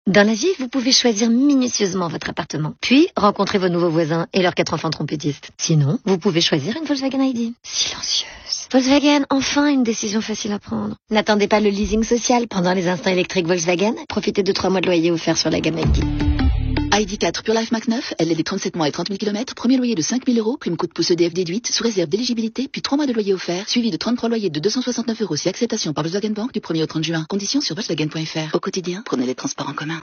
Dans la vie, vous pouvez choisir minutieusement votre appartement, puis rencontrer vos nouveaux voisins et leurs 4 enfants trompettistes. Sinon, vous pouvez choisir une Volkswagen ID. Silencieuse. Volkswagen, enfin une décision facile à prendre. N'attendez pas le leasing social pendant les instants électriques Volkswagen. Profitez de 3 mois de loyer offerts sur la gamme ID. ID4 Pure Life Max 9, LLD 37 mois et 30 000 km, premier loyer de 5 000 €, prime coup de pouce EDF déduite, sous réserve d'éligibilité, puis 3 mois de loyer offert, suivi de 33 loyers de 269 € si acceptation par Volkswagen Bank du 1er au 30 juin. Conditions sur Volkswagen.fr. Au quotidien, prenez les transports en commun.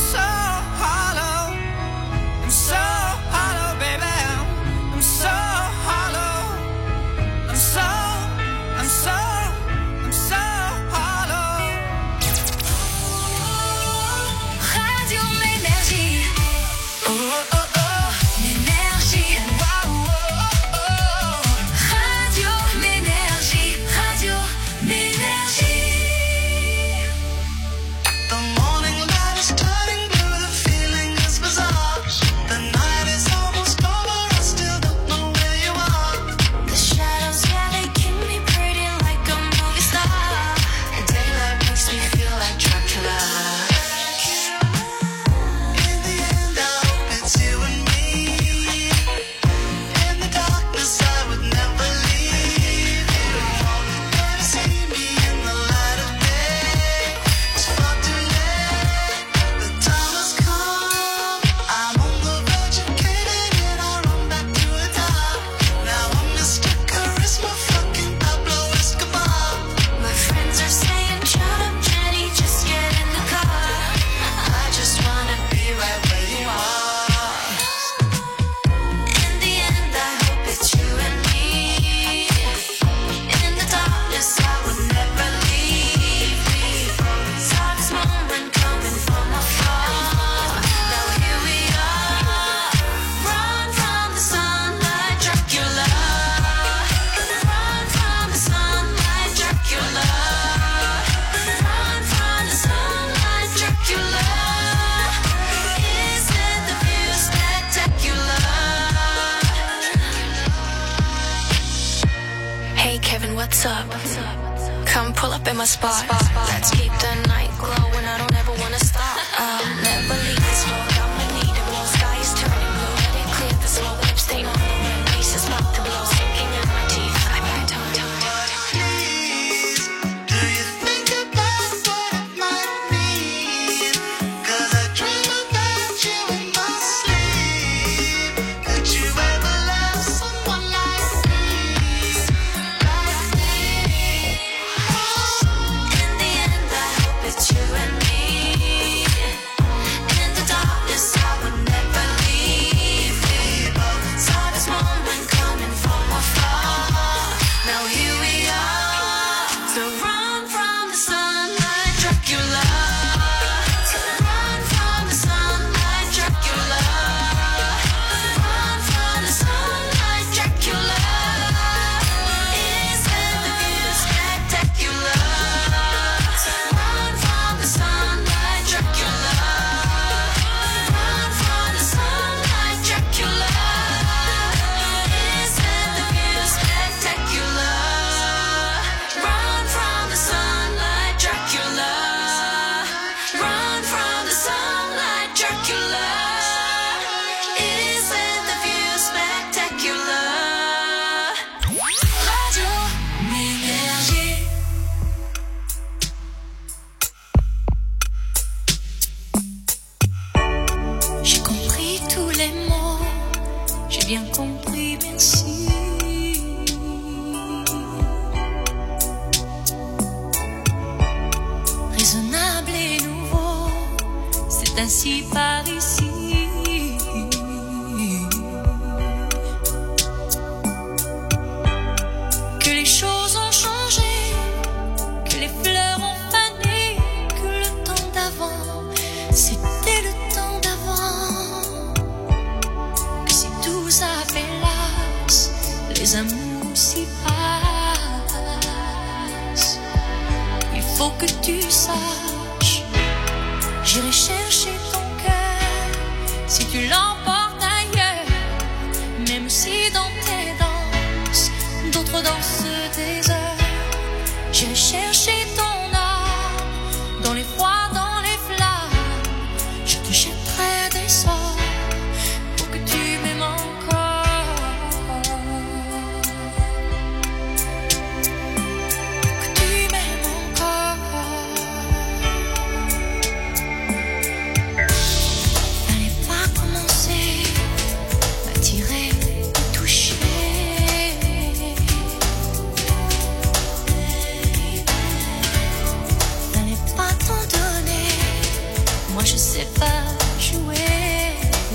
What's up? Come pull up in my spot. Let's keep the night glowing. I don't ever wanna stop. I'll never leave this road. I'ma need it. Blue sky is turning blue. Let it clear the slow lip stain on the rim. Pieces about to blow, sinking in my teeth. I better don't. Do you think about what it might mean? 'Cause I dream about you in my sleep. Could you ever love someone like me? It's you and me. In the darkness, I would never leave me. Saw this moment coming from afar. Now here we are. To run from the sunlight, Dracula. To run from the sunlight, Dracula. Run from the sunlight, Dracula. Isn't the view spectacular? Bien compris, merci. Raisonnable et nouveau, c'est ainsi par ici. Que les choses ont changé, que les fleurs ont fané, que le temps d'avant, c'était le temps d'avant. Ça fait las, les amours s'y passent. Il faut que tu saches, j'irai chercher ton cœur si tu l'emportes ailleurs. Même si dans tes danses, d'autres dansent des heures. J'irai chercher ton âme dans les froids, dans les flammes. je sais pas jouer.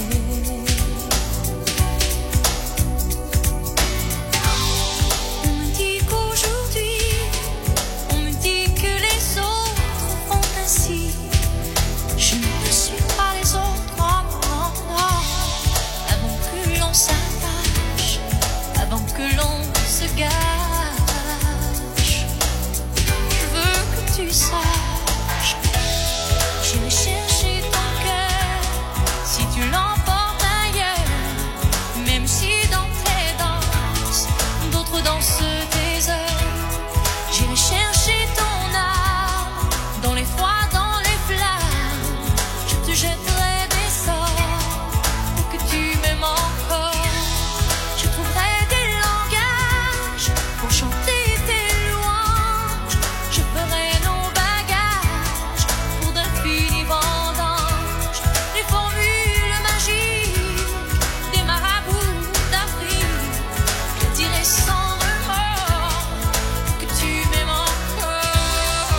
On me dit qu'aujourd'hui, on me dit que les autres font ainsi. Je ne suis pas les autres, non, non, non. Avant que l'on s'attache, avant que l'on se gâche, je veux que tu saches, j'irai chercher ton cœur si tu l'emportes ailleurs. Même si dans tes danses, d'autres dansent tes heures. J'irai chercher ton âme dans les froids, dans les flammes. Je te jetterai des sorts pour que tu m'aimes encore. Je trouverai des langages pour chanter tes louanges. Je ferai nos bagages pour d'infinis vendanges. Les formules magiques des marabouts d'Afrique. Je dirai sans remords que tu m'aimes encore.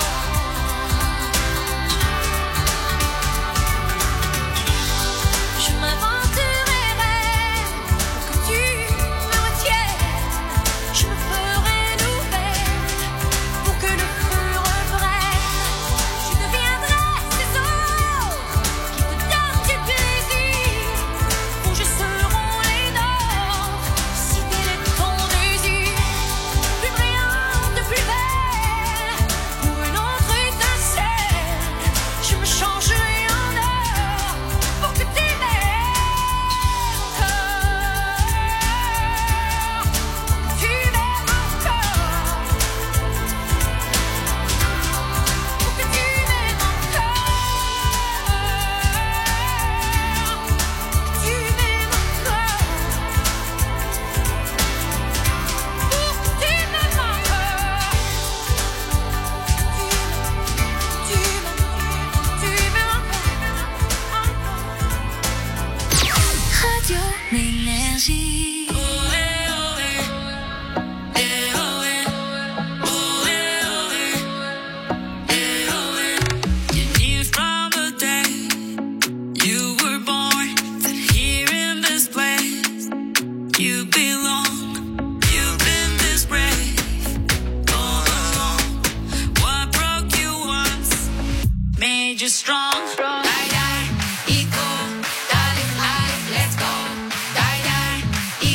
Je m'inventerai rêve pour que tu me retiennes. Je me ferai nouvelle pour que le feu reprenne. Je deviendrai ces eaux qui te donnent du plaisir. Où je seront les nôtres si tel est ton désir. Plus brillante, plus belle, pour une autre étincelle. Je me changerai en or pour que tu m'aimes encore. Tu m'aimes encore. Pour que tu m'aimes encore. Tu m'aimes encore. Pour que tu m'aimes encore. Tu m'aimes encore. Radio Énergie. You knew from the day you were born that here in this place you belong. You've been this brave all along. What broke you once made you strong. Die, die, eco, darling, let's go. Die, die,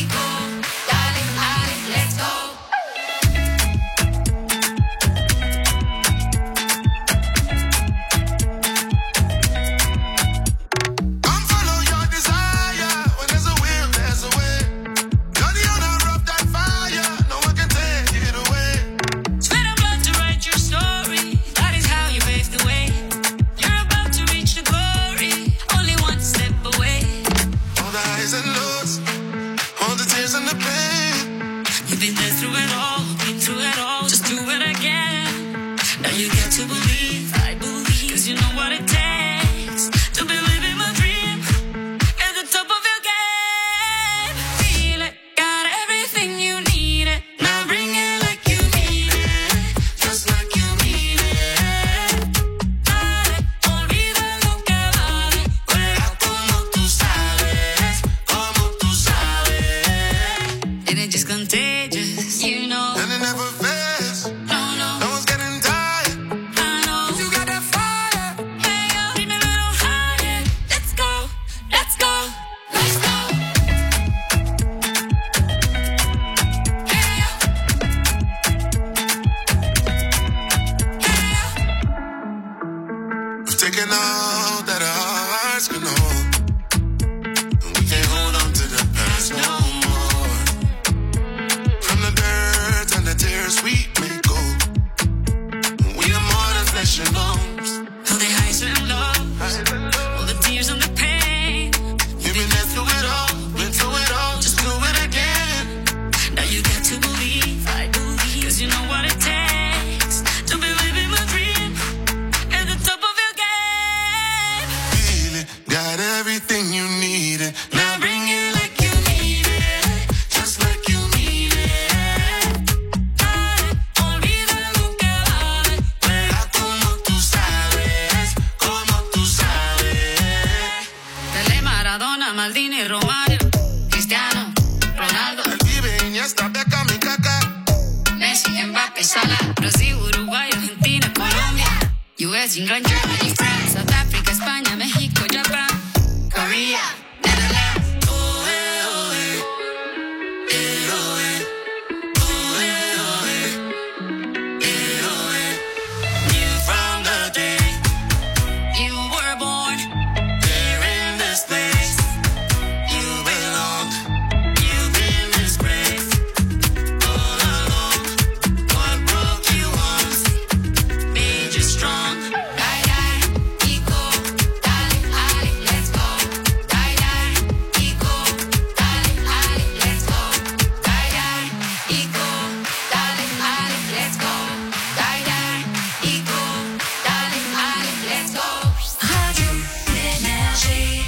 Maldini, Romario, Cristiano, Ronaldo, Vive Iniesta, Beckham y Kaká. Messi, Mbappé, Salah, Brasil, Uruguay, Argentina, Colombia, US, England, Germany, France, South Africa, España, México, Japan, Korea, Netherlands. Oh, eh, oh, eh. Eh, oh, eh. Oh, eh, oh, eh. Eh, oh, eh. Knew from the day You were born, there in this place you belong. You've been disgraced all along. What broke you once made you strong. die, die, Ico, dale, ale, let's go. Die, die, Ico, dale, ale, let's go. Die, die, Ico, dale, ale, let's go. Die, die, Ico, dale, ale, let's go. Radio Énergie.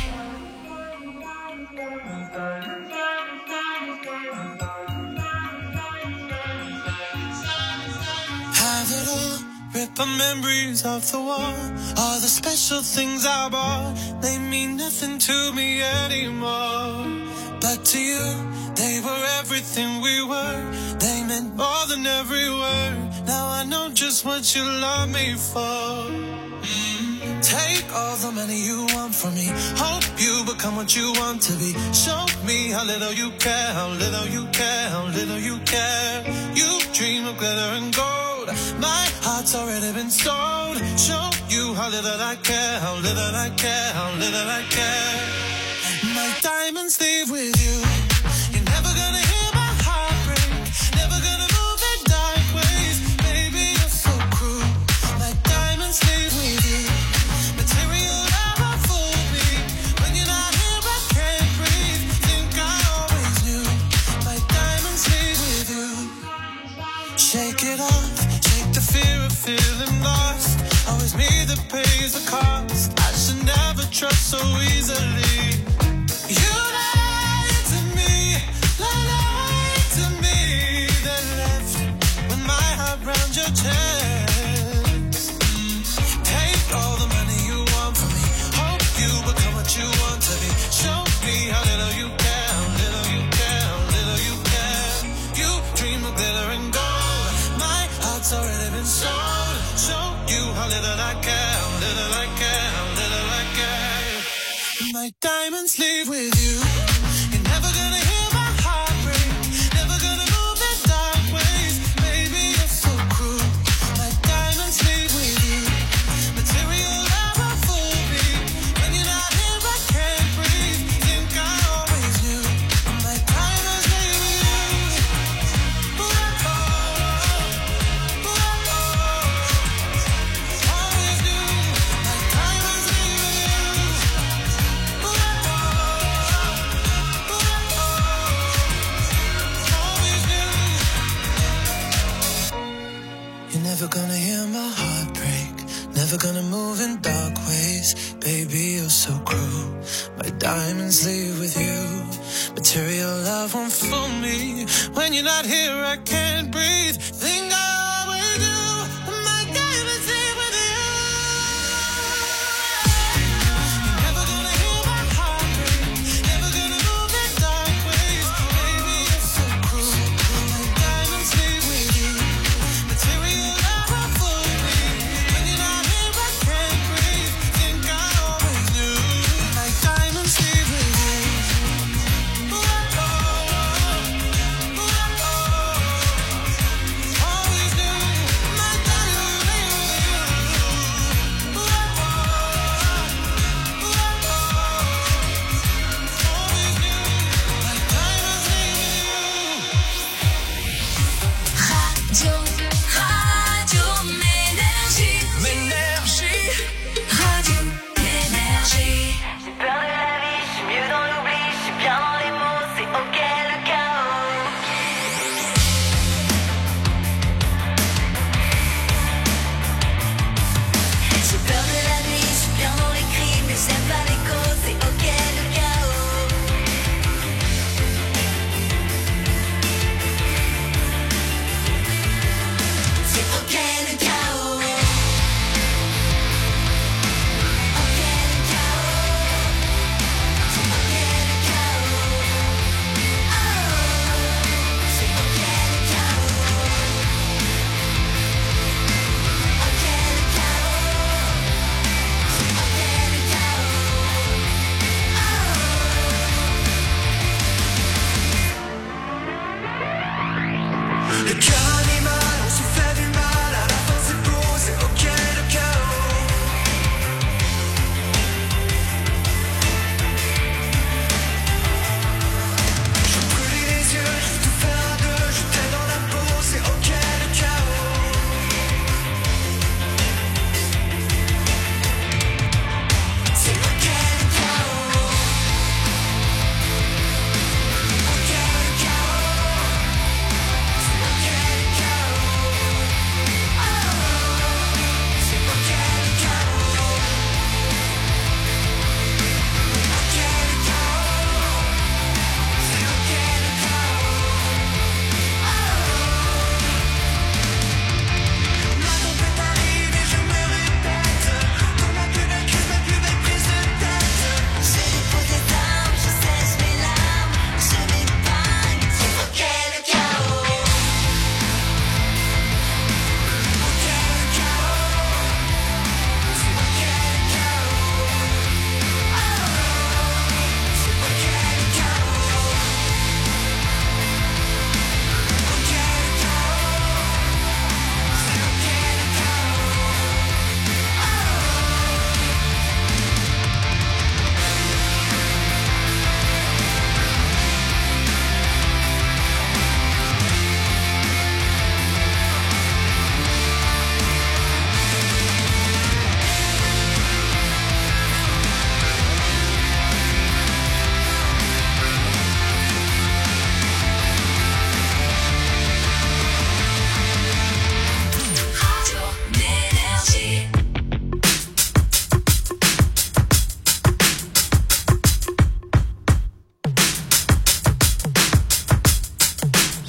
Have it all, rip the memories of the war. All the special things I bought, they mean nothing to me anymore. But to you, they were everything we were. They meant more than every word. Now I know just what you love me for. Take all the money you want from me. Hope you become what you want to be. Show me how little you care, how little you care, how little you care. You dream of glitter and gold. My heart's already been sold. Show you how little I care, how little I care, how little I care. My diamonds leave with you. You're never gonna hear my heart break. Never gonna move in dark ways. Baby, you're so cruel. My diamonds leave with you. Material never fooled me. When you're not here, I can't breathe. Think I always knew. My diamonds leave with you. Shake it off. Shake the fear of feeling lost. Always me that pays the cost. I should never trust so easily. You lied to me, lied to me. Then left with my heart round your chest. Take all the money you want from me. Hope you become what you want to be. Show me how little you care, how little you care, how little you care. You dream of glitter and gold. My heart's already been sold. Show you how little I care, how little I care, how little I care. My diamonds leave with you. You're never gonna hear my heart break. Never gonna move in dark ways. Baby, you're so cruel. My diamonds leave with you. Material never fooled me. When you're not here, I can't breathe. Think I always knew. My diamonds leave with you. Ooh, oh, ooh, oh, always knew. My diamonds leave with you. Ooh, oh, always knew. You're never gonna hear my heart break. Never gonna move in dark ways. Baby, you're so cruel. My diamonds leave with you. Material love won't fool me. When you're not here, I can't breathe. Think I always do. My diamonds leave with you. You're never gonna hear my heart break. Never gonna move in dark ways. Baby, you're so cruel. My diamonds leave with you. Material love won't fool me. When you're not here, I can't breathe. Think I always knew. My diamonds leave with you. Ooh, oh, ooh, oh,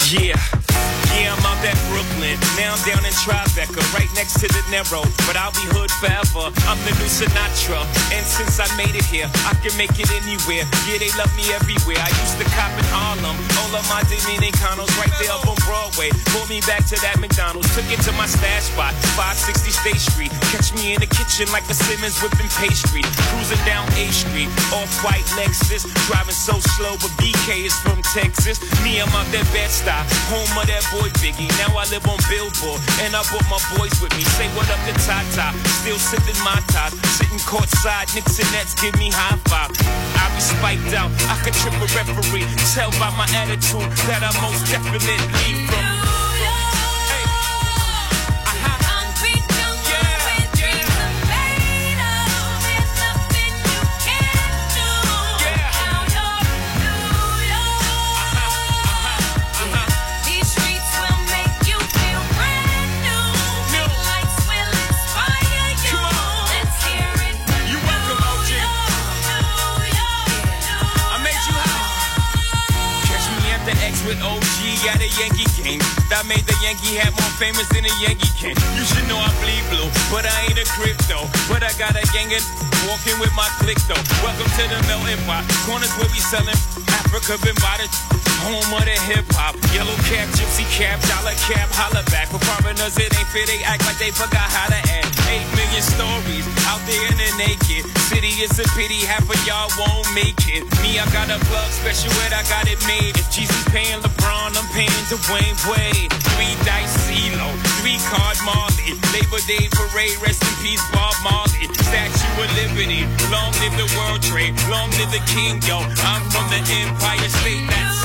Yeah. Yeah, I'm out at Brooklyn. Now I'm down in Tribeca, right next to the Narrow. But I'll be hood forever. I'm the new Sinatra. And since I made it here, I can make it anywhere. Yeah, they love me everywhere. I used to cop in Harlem. All of my Dominicanos right there up on Broadway. Pulled me back to that McDonald's. Took it to my stash spot, 560 State Street. Catch me in the kitchen like a Simmons whipping pastry. Cruising down A Street, off-white Lexus. Driving so slow, but BK is from Texas. Me, I'm out that Bed-Stuy, home of that boy Biggie. Now I live on Billboard, and I brought my boys with me. Say what up to Tata, still sipping my top. Sitting courtside, Knicks and Nets give me high five. I be spiked out, I could trip a referee. Tell by my attitude that I most definitely from. With OG at a Yankee game. That made the Yankee hat more famous than a Yankee can. You should know I bleed blue, but I ain't a crypto. But I got a gang of walking with my click though. Welcome to the melting pot. Corners where we selling Africa been by the home of the hip hop. Yellow cap, gypsy cap, dollar cap, holla back. For foreigners it ain't fair, they act like they forgot how to act. 8 million stories out there in the naked city. It's a pity half of y'all won't make it. Me, I got a plug special ed, I got it made. If Jesus paying LeBron, I'm paying Dwayne Wade. 3 dice CeeLo, 3 card Marley. Labor Day parade, rest in peace Bob Marley. Statue of Liberty, long live the World Trade, long live the King, yo. I'm from the Empire State, that's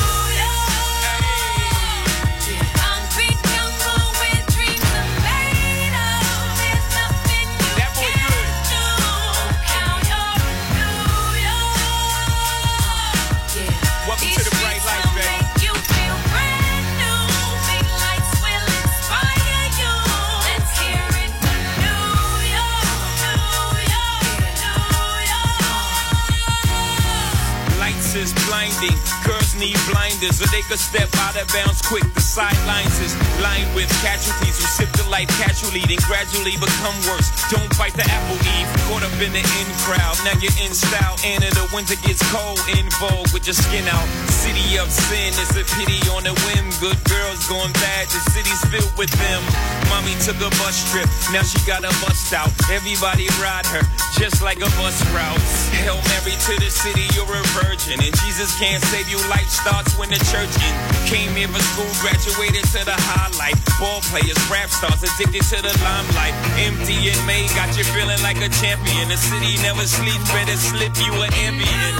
blinding. Girls need blinders so they could step out of bounds quick. The sidelines is lined with casualties who sip the life casually, then gradually become worse. Don't bite the apple eve, caught up in the in crowd. Now you're in style, and in the winter gets cold. In vogue with your skin out. City of sin, it's a pity on a whim. Good girls going bad, the city's filled with them. Mommy took a bus trip, now she got a bust out. Everybody ride her, just like a bus route. Hail Mary to the city, you're a virgin. And Jesus can't save you, life starts when the church in. Came here for school, graduated to the highlight. Ball players, rap stars, addicted to the limelight. Empty in May, got you feeling like a champion. The city never sleeps, better slip you an ambient.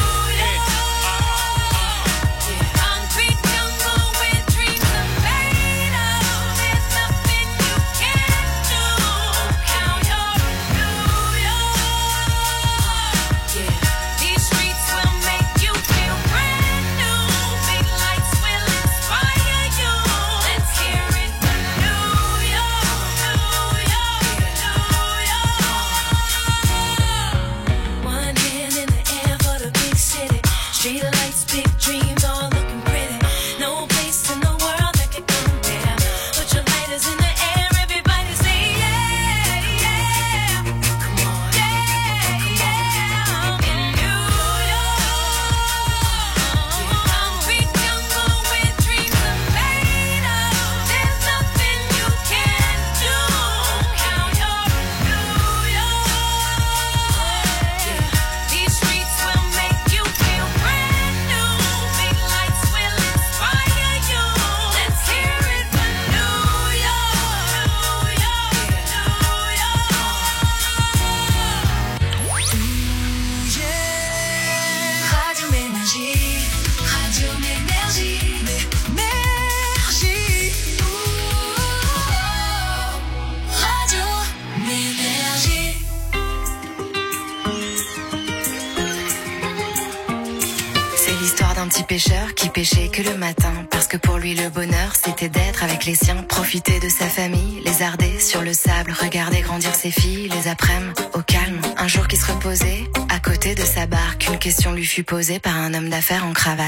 Pêcheur qui pêchait que le matin, parce que pour lui le bonheur c'était d'être avec les siens, profiter de sa famille, lézarder sur le sable, regarder grandir ses filles, les après-midi au calme. Un jour qui se reposait à côté de sa barque, une question lui fut posée par un homme d'affaires en cravate.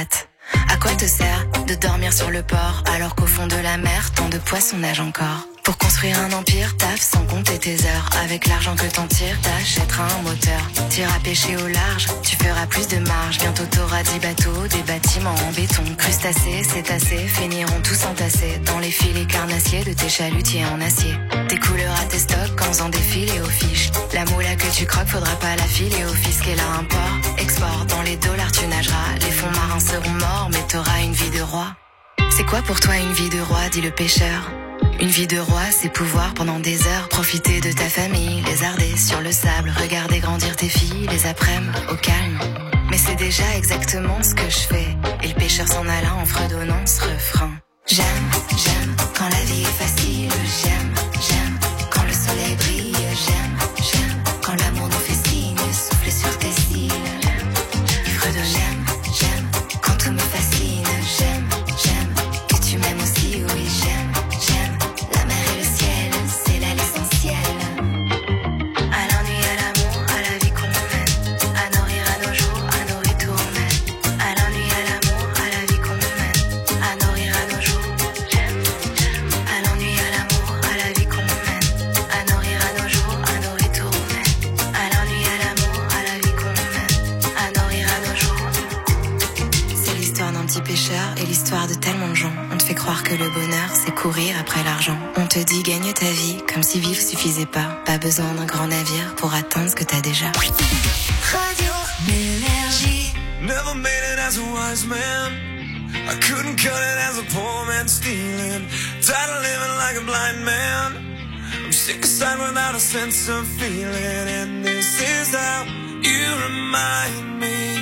À quoi te sert de dormir sur le port alors qu'au fond de la mer, tant de poissons nagent encore? Pour construire un empire, taffe sans compter tes heures. Avec l'argent que t'en tires, t'achèteras un moteur. T'iras pêcher au large, tu feras plus de marge. Bientôt t'auras 10 bateaux, des bâtiments en béton. Crustacés, cétacés, finiront tous entassés dans les filets carnassiers de tes chalutiers en acier. Tes couleurs à tes stocks en faisant des filets aux fiches. La moula que tu croques, faudra pas la filer au fisc. Et là, import, export, dans les dollars tu nageras. Les fonds marins seront morts, mais t'auras une vie de roi. C'est quoi pour toi une vie de roi, dit le pêcheur? Une vie de roi, c'est pouvoir pendant des heures profiter de ta famille, lézarder sur le sable, regarder grandir tes filles, les après-midi au calme. Mais c'est déjà exactement ce que je fais. Et le pêcheur s'en alla en fredonnant ce refrain. J'aime, j'aime quand la vie est facile. J'aime, j'aime quand le soleil brille. J'aime, j'aime quand l'amour nous fait signe, souffler sur tes cils. Et fredonne, j'aime, j'aime quand tout me fascine. J'aime, j'aime que tu m'aimes aussi, oui j'aime. La mer et le ciel, c'est là l'essentiel. À l'ennui, à l'amour, à la vie qu'on mène. À nos rires, à nos jours, à nos retournements. À l'ennui, à l'amour, à la vie qu'on mène. À nos rires, à nos jours, j'aime, j'aime. À l'ennui, à l'amour, à la vie qu'on mène. À nos rires, à nos jours, à nos retournements. À l'ennui, à l'amour, à la vie qu'on mène. À nos rires, à nos jours. C'est l'histoire d'un petit pêcheur et l'histoire de tellement de gens. On te fait croire que le bonheur, c'est courir après l'argent. On te dit gagne ta vie, comme si vivre suffisait pas. Pas besoin d'un grand navire pour atteindre ce que t'as déjà. Radio Énergie. Never made it as a wise man. I couldn't cut it as a poor man stealing. Tired of living like a blind man. I'm sick aside without a sense of feeling. And this is how you remind me.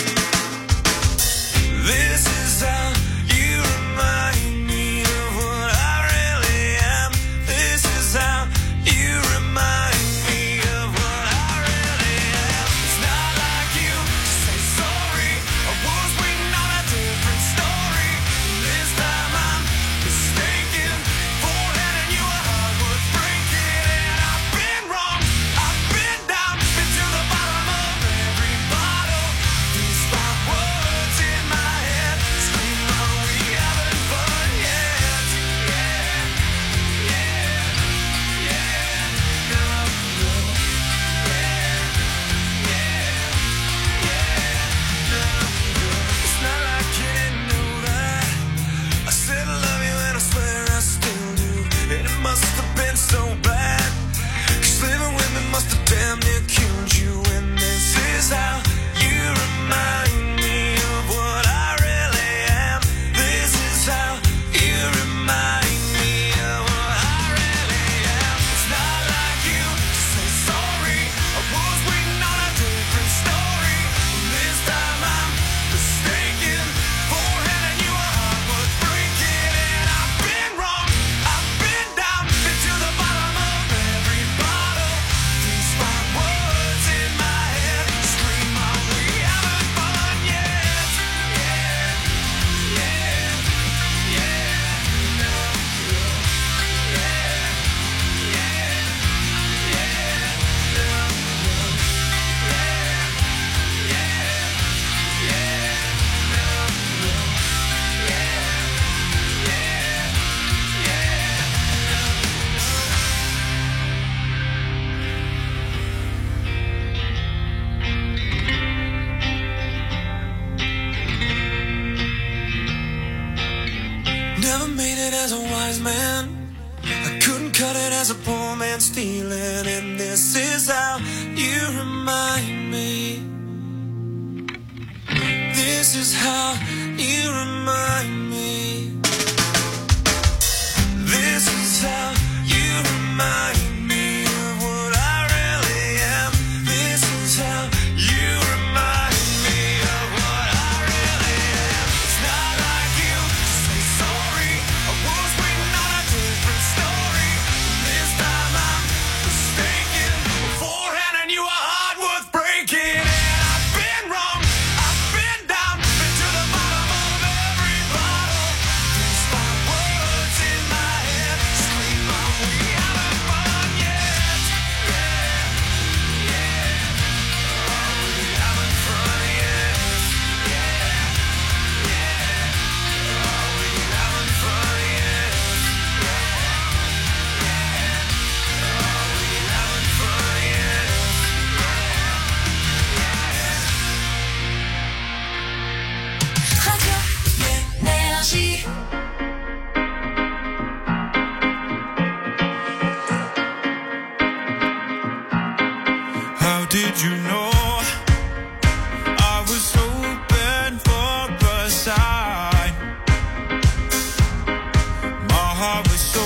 This is how you remind me of what I really am. This is how you remind me of what I really am. It's not like you to say sorry. I was waiting on a different story. This time I'm mistaken for handing you a heart worth breaking. And I've been wrong, I've been down, been to the bottom of every bottle. These five words in my head scream, are we having fun yet? Yeah, yeah, yeah, no, no, yeah, yeah, no, no. It's not like you didn't know that I said I love you and I swear I still do. And it must have been so bad, 'cause living with me must have damn near killed you. And this is how you remind me of what I really am. This is how you remind me of what I really am. It's not like you to say sorry. I was waiting on a different story. This time I'm mistaken for handing you a heart worth breaking. And I've been wrong, I've been down, been to the bottom of every bottle. These five words in my head scream, are we having fun yet? Yeah, yeah, yeah, no, no, yeah, yeah, yeah, no, no, yeah, yeah, yeah, no, no, Never made it as a wise man. I couldn't cut it as a poor man stealing. And this is how you remind me. This is how you remind me. This is how you remind me of what I really am. This is how you remind me of what I really am. It's not like you to say sorry. I was waiting on a different story. This time I'm mistaken for handing you a heart worth breaking. And I've been wrong, I've been down, been to the bottom of every bottle. How did you know I was hoping for a sign? My heart was so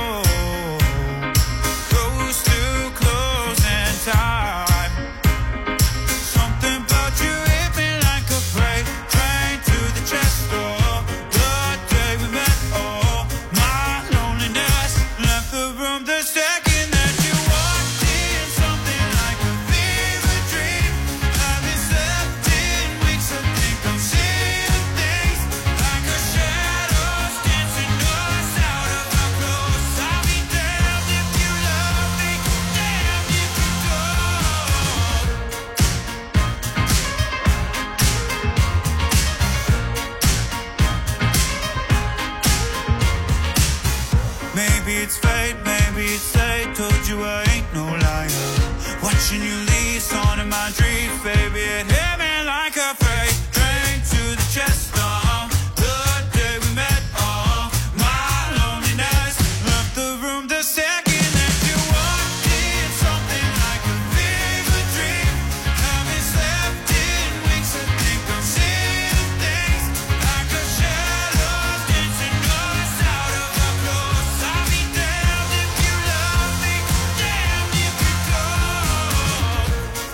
close to closing time. Something about you hit me like a freight train to the chest door. The day we met, oh, my loneliness left the room the second that you walked in. Something like a fever dream. I've been slept in weeks. I think I'm seeing things like a shadows dancing us out of our clothes. I'll be damned if you love me, damned if you don't. Maybe it's fate, maybe it's fate. Told you I ain't no liar. Watching you leave, on in my dreams, baby. It hit me like a freight train to the chest. The day we met, my loneliness left the room the second that you walked in. Something like a fever dream. Haven't slept in weeks. I think I'm seeing things like a shadow dancing us out of our clothes. I'll be damned if you love me, damned if you don't.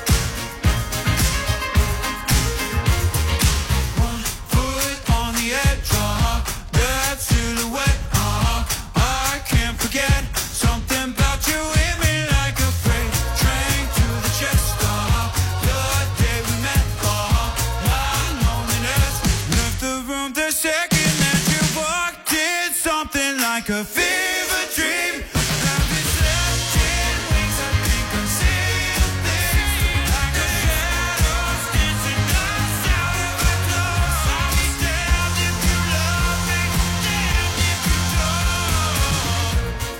One foot on the edge, that silhouette, I can't forget. Something about you hit me like a freight train to the chest. The day we met, my loneliness left the room the second that you walked in. Something like a fever dream. Haven't slept in weeks. I think I'm seeing things like a shadows dancing us out of our clothes. I'll be damned if you love me, damned if you don't.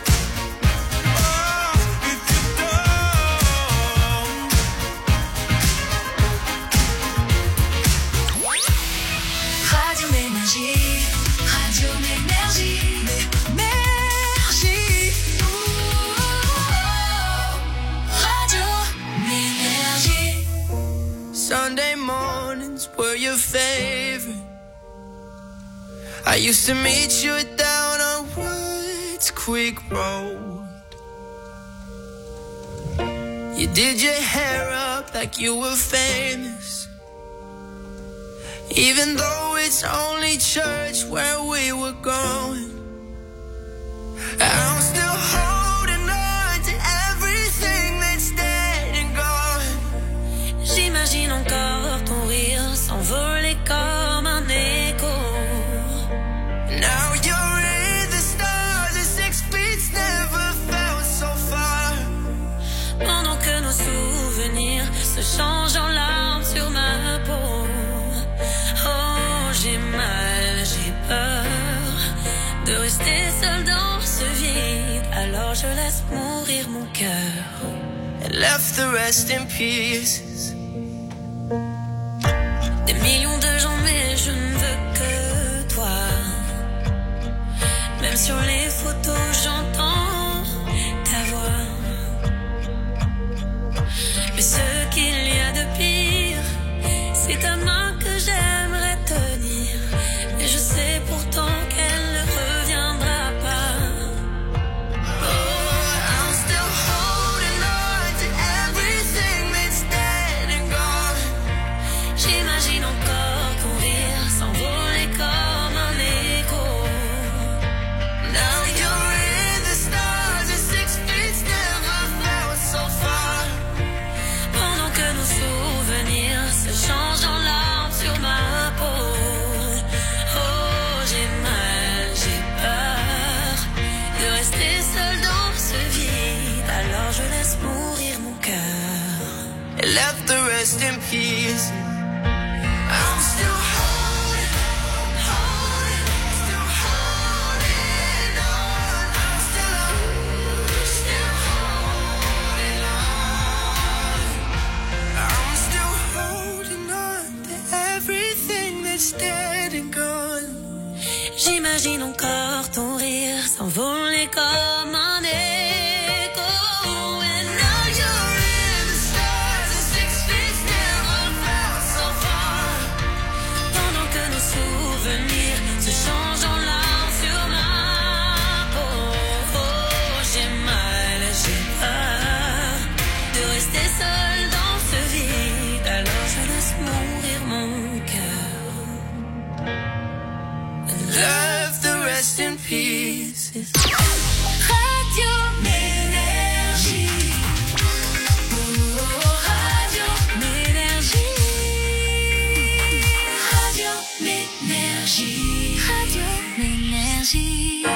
Oh, if you don't. Radio Ménergie, Radio Ménergie, Ménergie. Radio Ménergie. Sunday mornings were your favorite. I used to meet you down on Woods Creek Road. You did your hair up like you were famous, even though it's only church where we were going. I'm still holding on to everything that's dead and gone. J'imagine encore ton rire s'envoler comme un écho. Now you're in the stars and 6 feet never felt so far. Pendant que nos souvenirs se changent en larmes sur ma peau. Oh, j'ai mal, j'ai peur de rester seule dans ce vide. Alors je laisse mourir mon cœur. And left the rest in pieces. Des millions de gens, mais je ne veux que toi. Même sur les photos, j'entends ta voix. Mais ce qu'il y a de pire, c'est ta main que j'aimerais tenir. Et je sais pourtant qu'elle ne reviendra pas. Oh, I'm still holding on to everything that's dead and gone. J'imagine encore ton rire s'envoler comme un écho. Now you're in the stars and 6 feet never felt so far. Pendant que nos souvenirs se changent en larmes sur ma peau. Oh, j'ai mal, j'ai peur de rester seule dans ce vide. Alors je laisse mourir mon cœur. And left the rest in pieces. I'm still holding, still holding on. I'm still holding on. I'm still holding on to everything that's dead and gone. J'imagine encore ton rire s'envoler comme un écho. And now you're in the stars and 6 feet never felt so far. Pendant que nos souvenirs se changent en larmes sur ma peau. J'ai mal, j'ai peur de rester seule dans ce vide. Alors je laisse mourir mon cœur. Love the rest in pieces. Radio Ménergie. Oh, Radio Ménergie. Radio Ménergie. Radio Ménergie.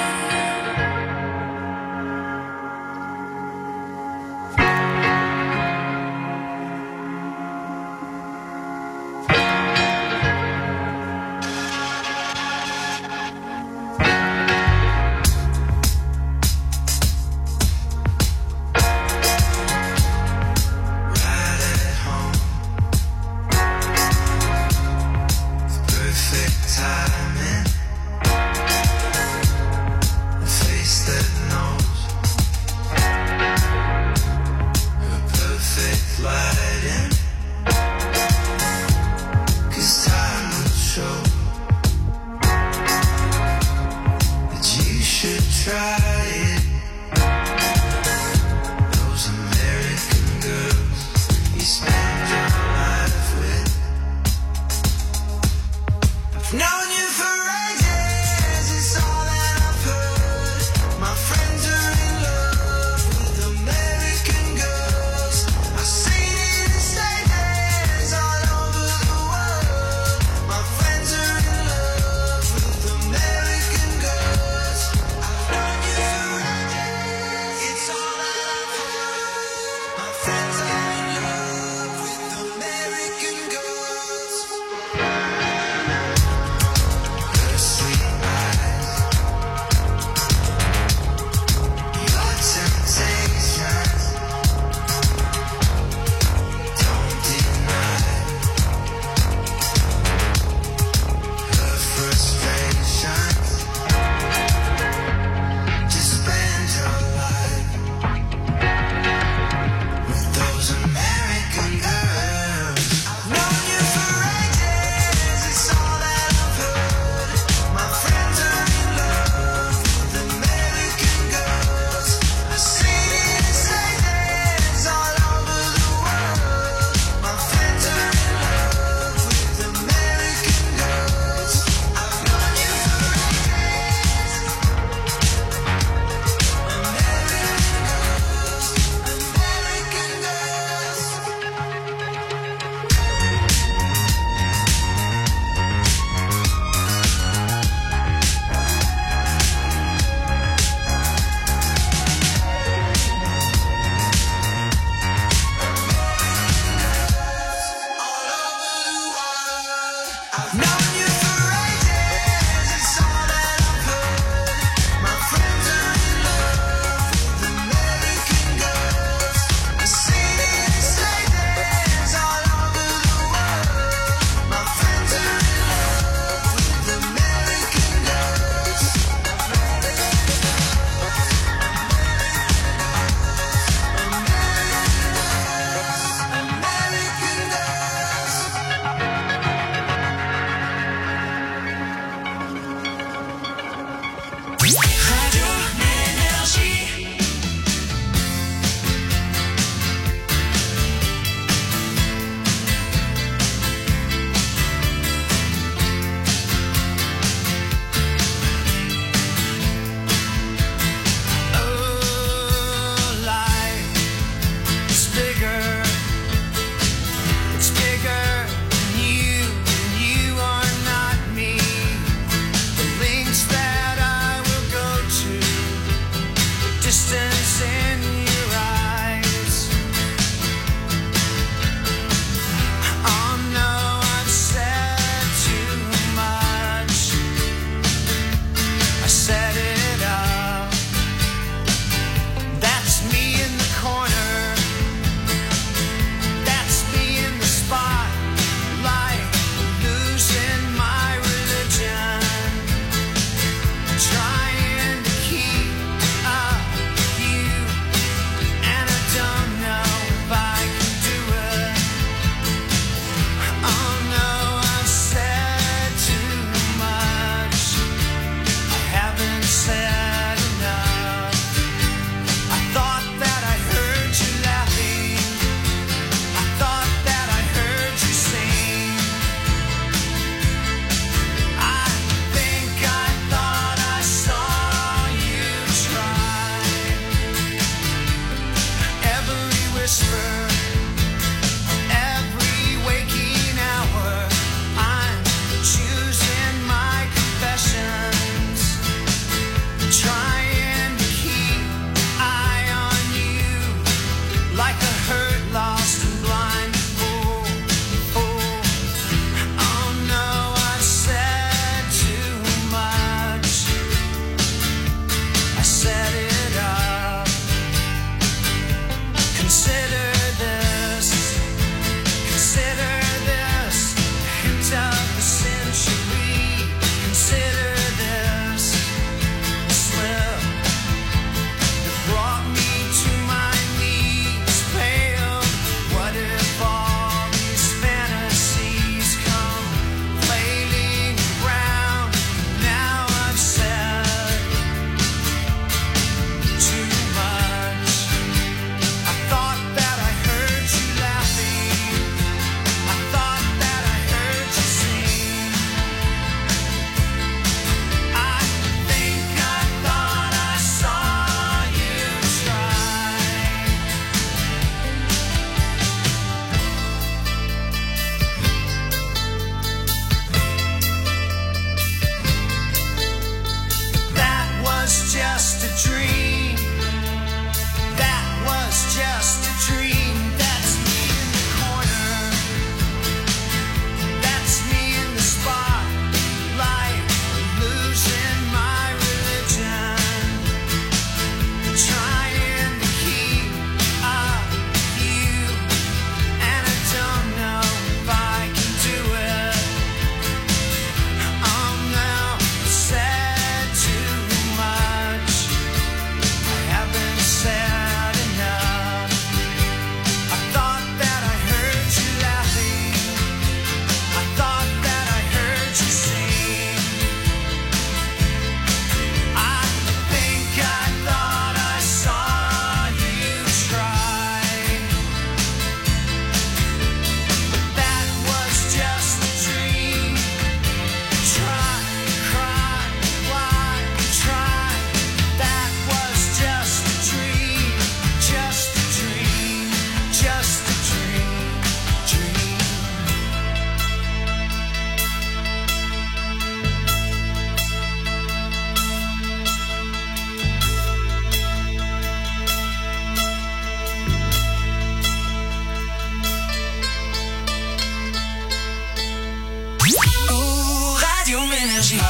Ménergie.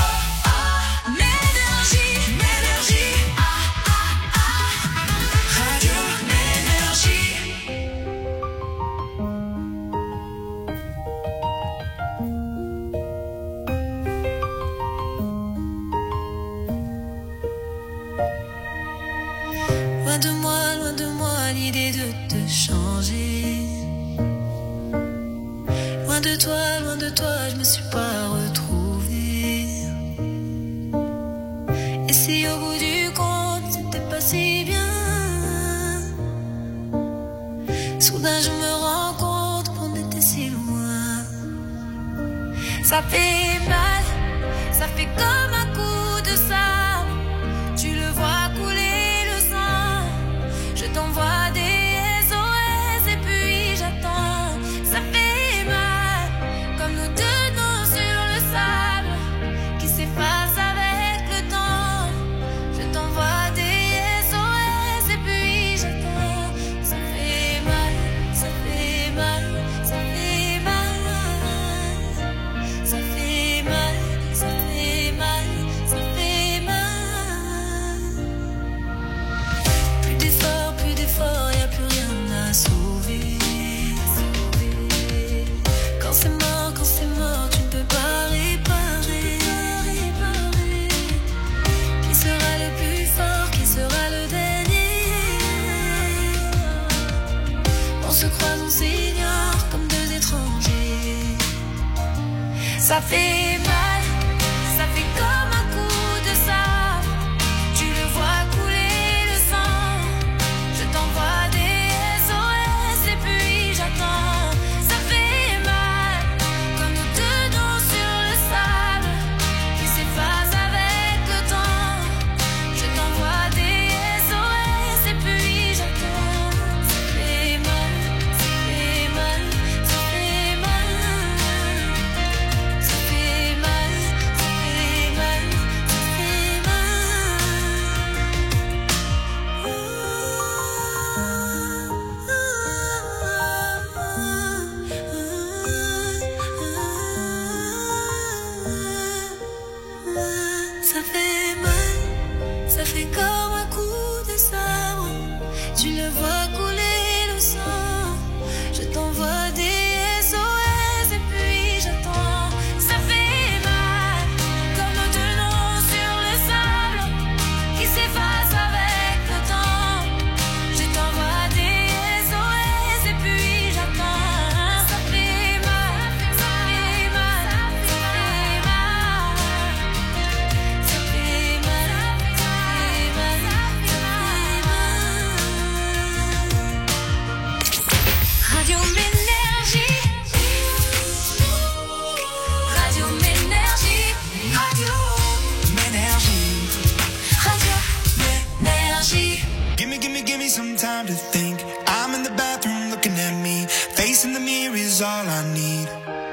Ménergie, Ménergie. Radio Ménergie. Loin de moi l'idée de te changer. Loin de toi, je me suis pas retrouvée. Et si au bout du compte, c'était pas si bien, soudain je me rends compte qu'on était si loin. Ça fait mal, ça fait comme un coup de sable. Tu le vois couler le sang. Je t'envoie des SOS et puis j'attends. Ça fait mal, comme nous deux noms sur le sable qui s'effacent avec le temps. Je t'envoie des SOS et puis j'attends. Ça fait mal, ça fait mal, ça fait mal. Ça fait mal, ça fait mal, ça fait mal. Plus d'efforts, y a plus rien à sauver. Quand c'est mort, tu ne peux pas réparer. Qui sera le plus fort, qui sera le dernier? On se croise, on s'ignore comme deux étrangers. Ça fait mal, ça fait comme un coup de sable. Tu le vois couler le sang. Je t'envoie des SOS et puis j'attends. Ça fait mal, comme nous deux noms sur le sable qui s'effacent avec le temps. Je t'envoie des SOS et puis j'attends. Ça fait mal, ça fait mal, ça fait mal. Ça fait mal, ça fait mal, ça fait mal. Ça fait mal, ça fait comme un coup de sabre. Tu le vois couler le sang. Je t'envoie des SOS et puis j'attends. Ça fait mal, comme deux noms sur le sable qui s'effacent avec le temps. Je t'envoie des SOS et puis j'attends. Ça fait mal, ça fait mal, ça fait mal. Ça fait mal, ça fait mal, ça fait mal. Radio Ménergie. Radio Ménergie. Radio Ménergie. Radio Ménergie. Give me some time to think. I'm in the bathroom looking at me. Facing the mirror is all I need.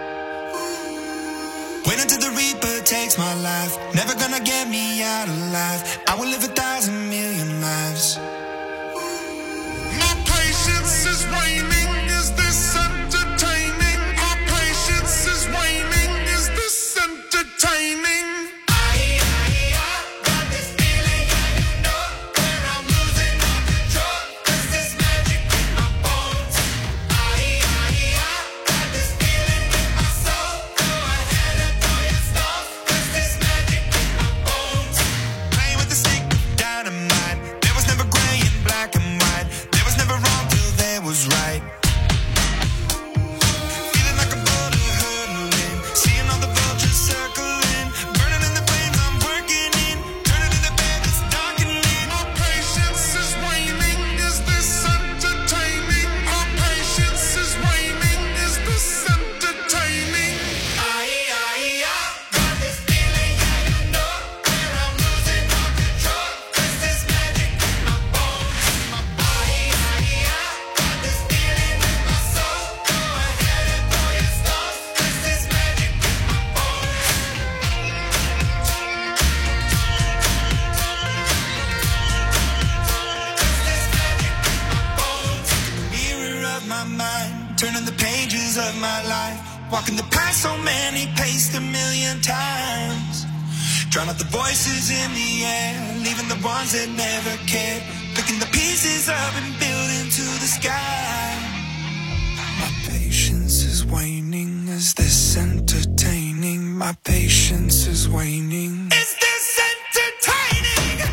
Wait until the Reaper takes my life. Never gonna get me out alive. I will live 1,000,000,000 lives. My patience is waning. Is this entertaining? My patience is waning. Is this entertaining? Got this feeling, you know, where I'm losing all control. 'Cause there's magic in my bones. Got this feeling in my soul. Go ahead and throw your stones. 'Cause there's magic in my bones. Playing with the stick of dynamite. There was never gray Walking the path so many paced a million times. Drown out the voices in the air, leaving the ones that never cared. Picking the pieces up and building to the sky. My patience is waning. Is this entertaining? My patience is waning. Is this entertaining?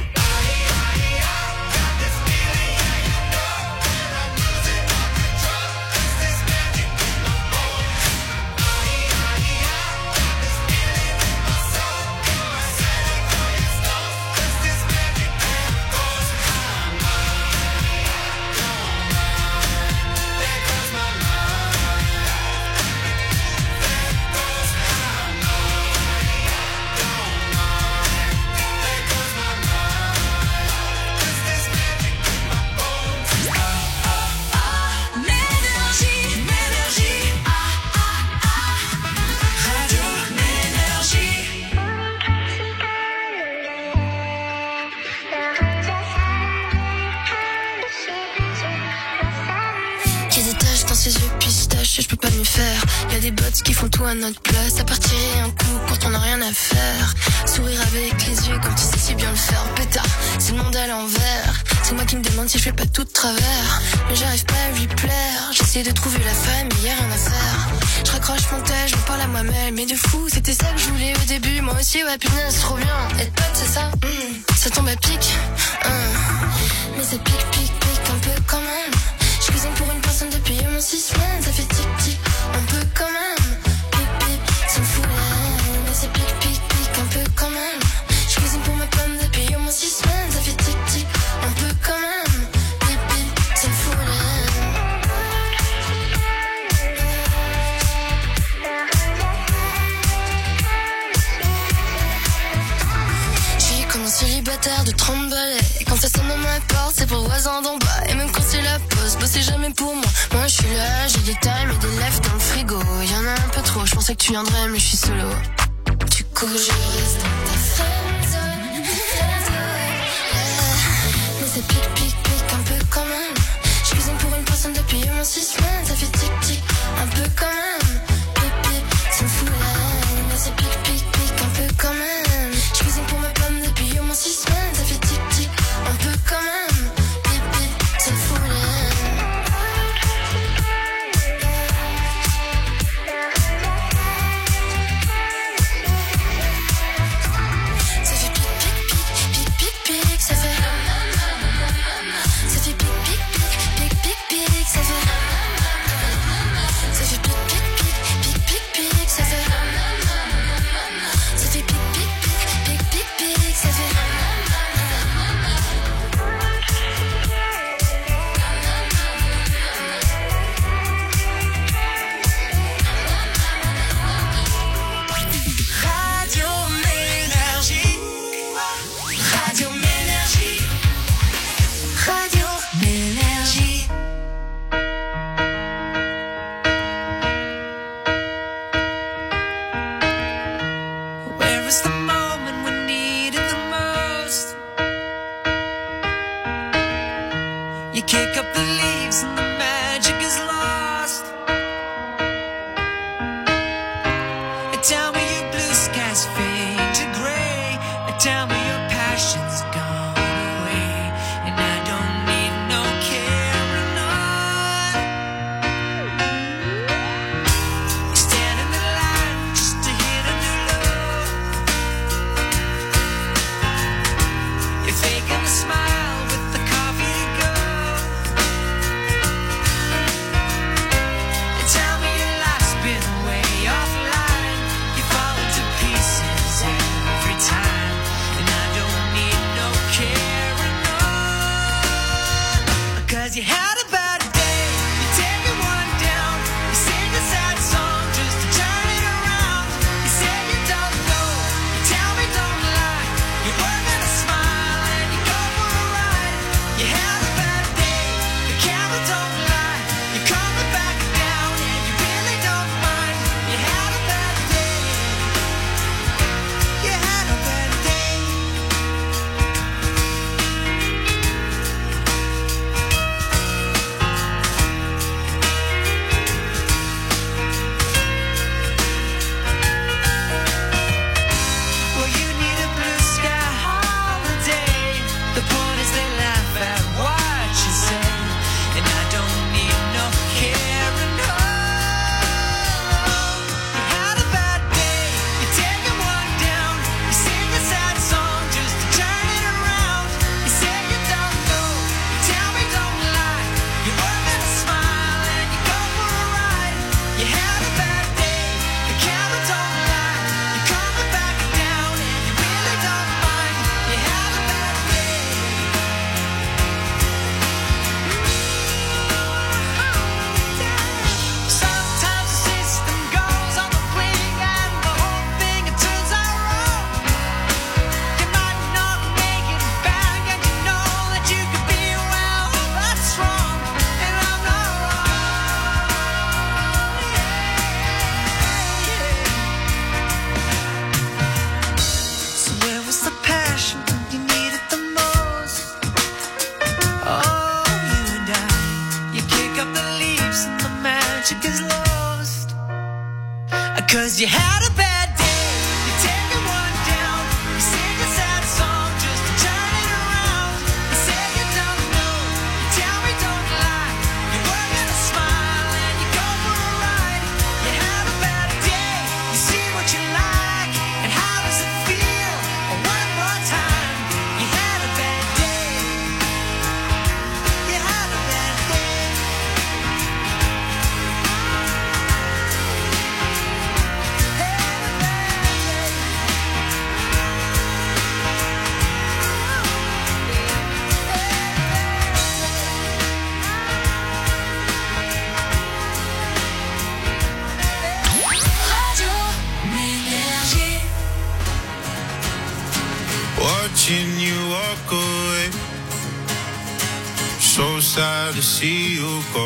Je peux pas mieux faire. Y'a des bots qui font tout à notre place. À part tirer un coup quand on a rien à faire. Sourire avec les yeux comme tu sais si bien le faire. Pétard, c'est le monde à l'envers. C'est moi qui me demande si je fais pas tout de travers. Mais j'arrive pas à lui plaire. J'essaie de trouver la famille, y'a rien à faire. Je raccroche mon tel, je me parle à moi-même. Mais de fou, c'était ça que je voulais au début. Moi aussi, ouais, punaise, trop bien. Être pote, c'est ça, ça tombe à pic. Mais ça pique, pique, pique un peu quand même. Je cuisine pour une personne depuis au moins 6 semaines. Ça fait tic-tic, un peu quand même. Pic-pic, ça me fout la haine. Mais c'est pic-pic-pic, un peu quand même. Je cuisine pour ma pomme depuis au moins 6 semaines. Ça fait tic-tic, un peu quand même. Pic-pic, ça me fout la haine. J'ai comme un célibataire de 30 balais. Et quand ça sonne dans ma porte, c'est pour le voisin d'en bas. Et même quand c'est la pause, bossez jamais pour moi. Moi je suis là, j'ai des times et des lèvres dans le frigo. Y'en a un peu trop, je pensais que tu viendrais mais je suis solo. Du coup je reste dans ta friendzone. Mais c'est pique, pique, pique un peu quand même. Je cuisine pour une personne depuis au moins 6 semaines. Ça fait tic, tic, un peu quand même. Pique, pique, ça me fout la haine. Mais c'est pique, pique, pique un peu quand même. Je cuisine pour ma pomme depuis au moins 6 semaines. Ça fait tic, tic, un peu quand même. Pique, pique, ça me fout la haine. Tell me your life's been way offline. You fall into pieces. you had a bad day, you take it one down, you sing a sad song just to turn it around. You say you don't know, you tell me don't lie, you were gonna smile and you go for a ride. You had a bad day, you see what you like, and how does it feel? One more time, you had a bad day, you had a bad day. Radio Énergie. Watching you walk away, so sad to see you go.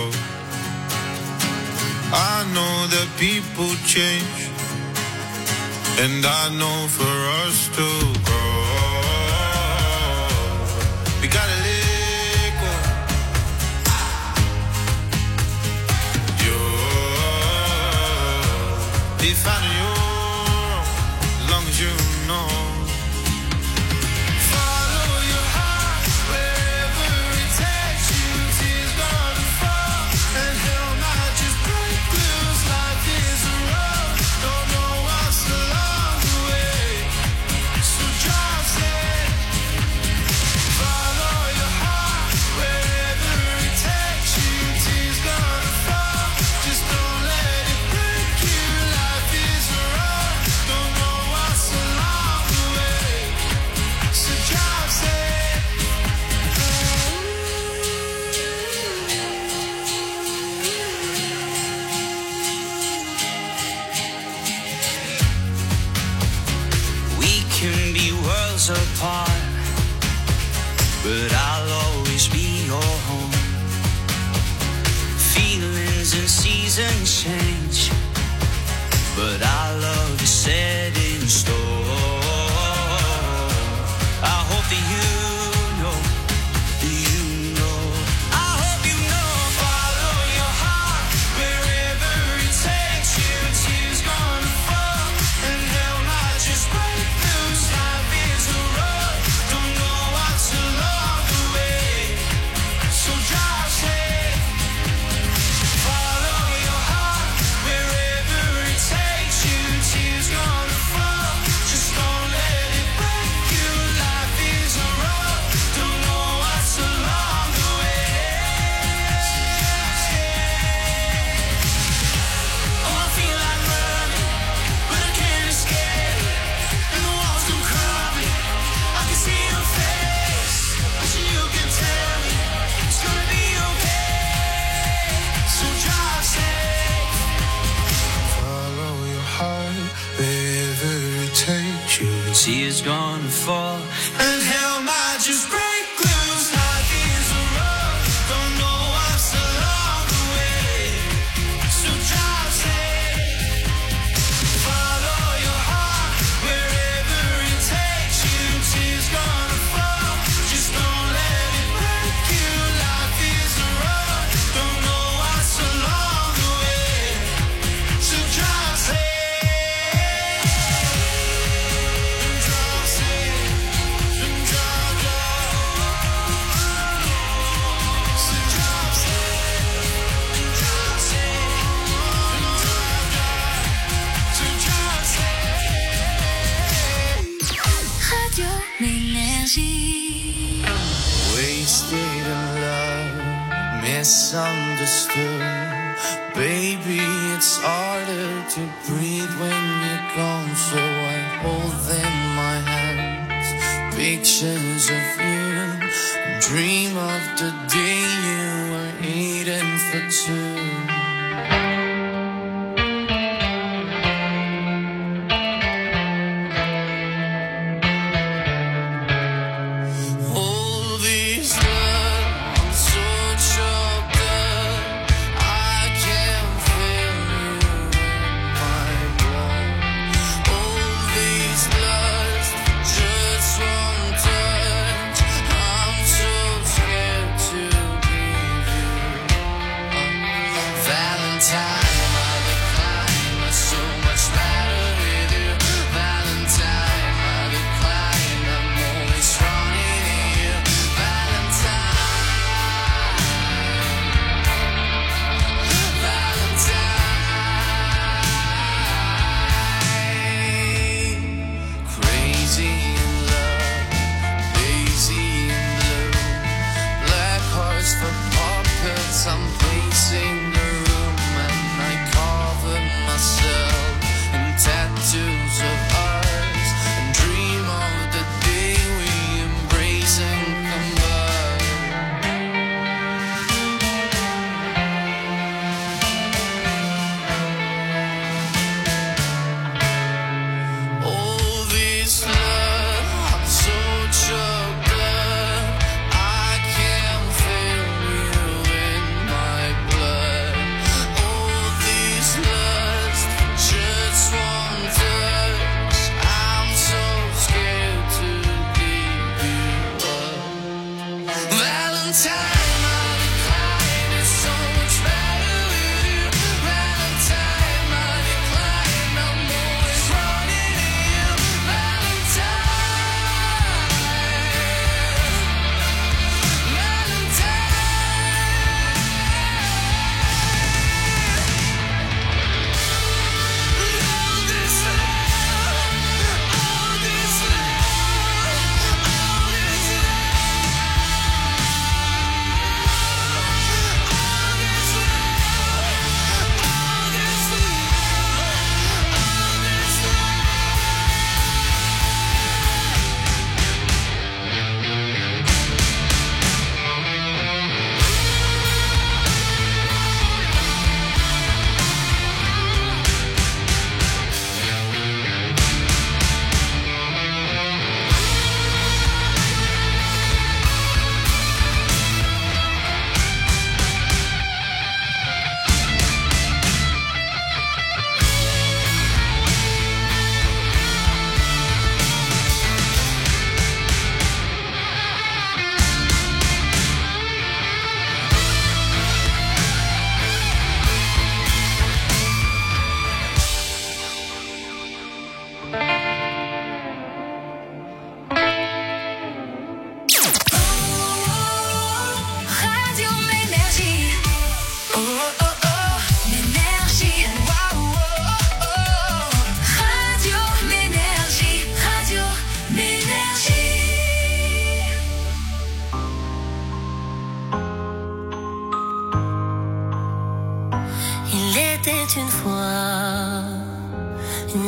I know that people change, and I know for us to grow, we gotta let go. You're defining your own, as long as you know. Follow your heart wherever it takes you. Tears gonna fall, and hell might just break loose. Life is a road, don't know what's along the way, so drive safe. Follow your heart wherever it takes you. Tears gonna fall, just don't let it break you. Life is a road, don't know what's along the way, so drive safe. We can be worlds apart, but I'll always be your home. Feelings and seasons change, but our love is set in stone. I hope that you know, I hope you know. Follow your heart wherever it takes you. Tears gonna fall, and hell might just break loose. Life is a road, don't know what's along the way, so drive safe. Follow your heart wherever it takes you. Tears gonna fall, just don't let it break you. Life is a road, don't know what's along the way. Oh, I feel like running, but I can't escape, and the walls come crumbling. I can see your face, but you can tell me it's gonna be okay, so drive safe. Follow your heart wherever it takes you. Tears gonna fall, and hell might just break loose. Life is a road, don't know what's along the way, so drive safe. Follow your heart wherever it takes you. Tears gonna fall, just don't let it break you. Life is a road, don't know what's along the way, so drive safe. Drive safe, drive, so drive safe, drive safe, so drive safe. Radio Énergie. Wasted in love, misunderstood. Baby, it's harder to breathe when you're gone, so I hold in my hands pictures of you and dream of the day you were eating for two. All these love, so choked up, I can feel you in my blood. All these lust, just one touch,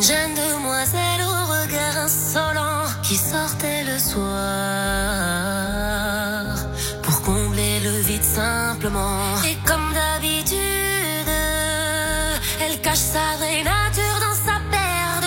Jeune demoiselle au regard insolent qui sortait le soir pour combler le vide simplement. Et comme d'habitude, elle cache sa veine